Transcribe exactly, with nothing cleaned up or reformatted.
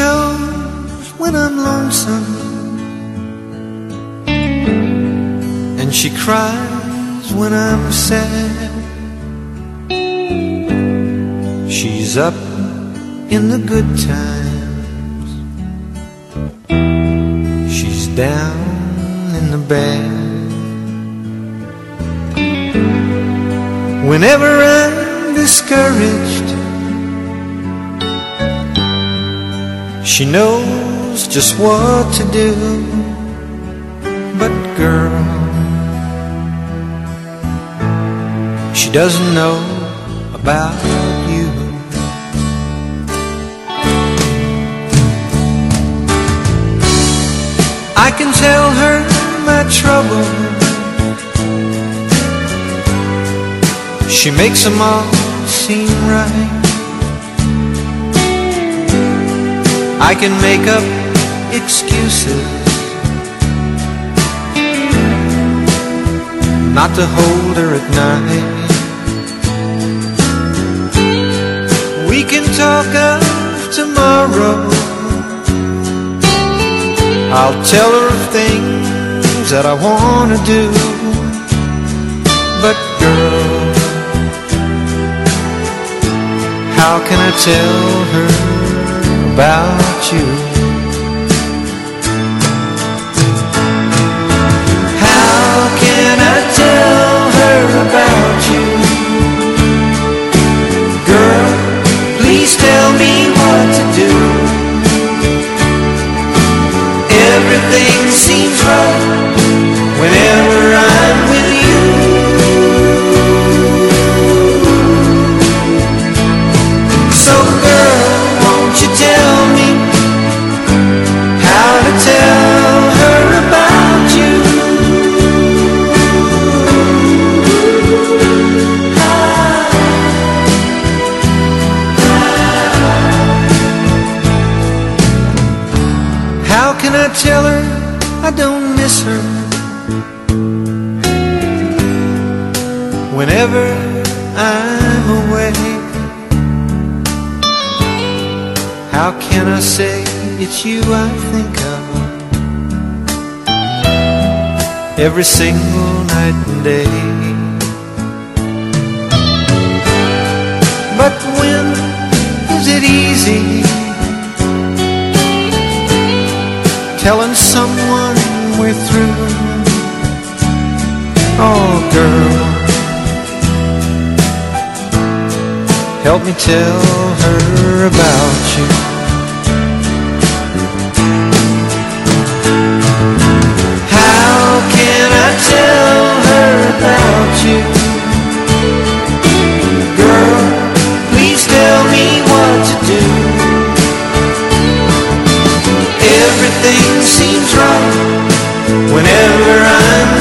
knows when I'm lonesome, and she cries when I'm sad. She's up in the good times, she's down in the bad. Whenever I'm discouraged, she knows just what to do. But girl, she doesn't know about you. I can tell her my trouble, she makes them all seem right. I can make up excuses not to hold her at night. We can talk of tomorrow, I'll tell her things that I want to do. But girl, how can I tell her about you? How can I tell her about you? Girl, please tell me what to do. Everything seems right whenever I'm with you. So girl, won't you tell me how to tell her about you? How can I tell her I don't miss her whenever I'm away? How can I say it's you I think of every single night and day? But when is it easy telling someone we're through? Oh girl, help me tell her about you. How can I tell her about you? Girl, please tell me what to do. Everything seems right whenever I'm